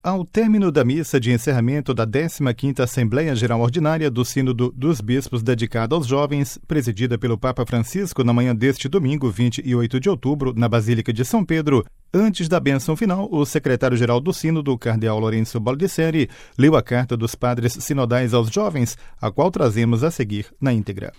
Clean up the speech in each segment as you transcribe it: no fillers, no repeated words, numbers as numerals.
Ao término da missa de encerramento da 15ª Assembleia Geral Ordinária do Sínodo dos Bispos dedicada aos jovens, presidida pelo Papa Francisco na manhã deste domingo, 28 de outubro, na Basílica de São Pedro, antes da bênção final, o secretário-geral do Sínodo, Cardeal Lourenço Baldisseri, leu a Carta dos Padres Sinodais aos Jovens, a qual trazemos a seguir na íntegra.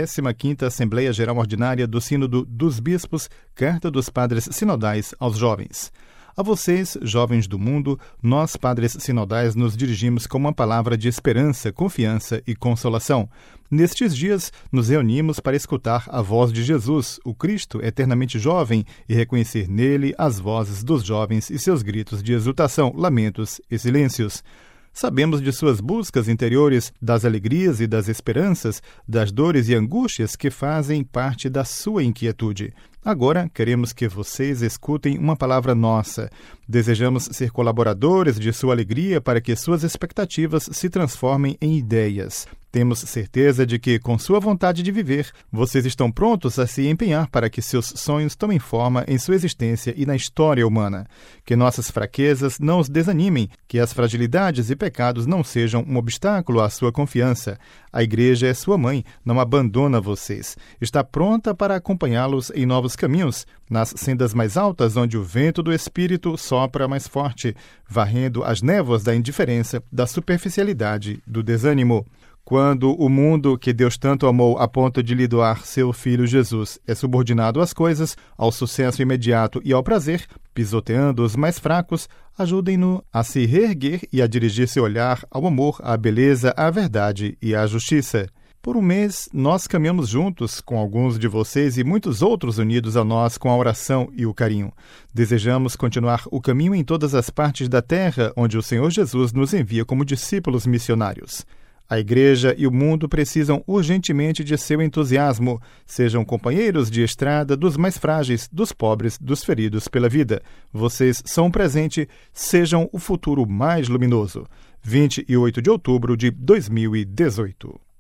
15ª Assembleia Geral Ordinária do Sínodo dos Bispos, Carta dos Padres Sinodais aos Jovens. A vocês, jovens do mundo, nós, padres sinodais, nos dirigimos com uma palavra de esperança, confiança e consolação. Nestes dias, nos reunimos para escutar a voz de Jesus, o Cristo eternamente jovem, e reconhecer nele as vozes dos jovens e seus gritos de exultação, lamentos e silêncios. Sabemos de suas buscas interiores, das alegrias e das esperanças, das dores e angústias que fazem parte da sua inquietude. Agora, queremos que vocês escutem uma palavra nossa. Desejamos ser colaboradores de sua alegria para que suas expectativas se transformem em ideias. Temos certeza de que, com sua vontade de viver, vocês estão prontos a se empenhar para que seus sonhos tomem forma em sua existência e na história humana. Que nossas fraquezas não os desanimem, que as fragilidades e pecados não sejam um obstáculo à sua confiança. A Igreja é sua mãe, não abandona vocês. Está pronta para acompanhá-los em novos caminhos, nas sendas mais altas onde o vento do Espírito sopra mais forte, varrendo as névoas da indiferença, da superficialidade, do desânimo. Quando o mundo que Deus tanto amou a ponto de lhe doar seu Filho Jesus é subordinado às coisas, ao sucesso imediato e ao prazer, pisoteando os mais fracos, ajudem-no a se reerguer e a dirigir seu olhar ao amor, à beleza, à verdade e à justiça. Por um mês, nós caminhamos juntos com alguns de vocês e muitos outros unidos a nós com a oração e o carinho. Desejamos continuar o caminho em todas as partes da terra onde o Senhor Jesus nos envia como discípulos missionários. A Igreja e o mundo precisam urgentemente de seu entusiasmo. Sejam companheiros de estrada dos mais frágeis, dos pobres, dos feridos pela vida. Vocês são um presente, sejam o futuro mais luminoso. 28 de outubro de 2018.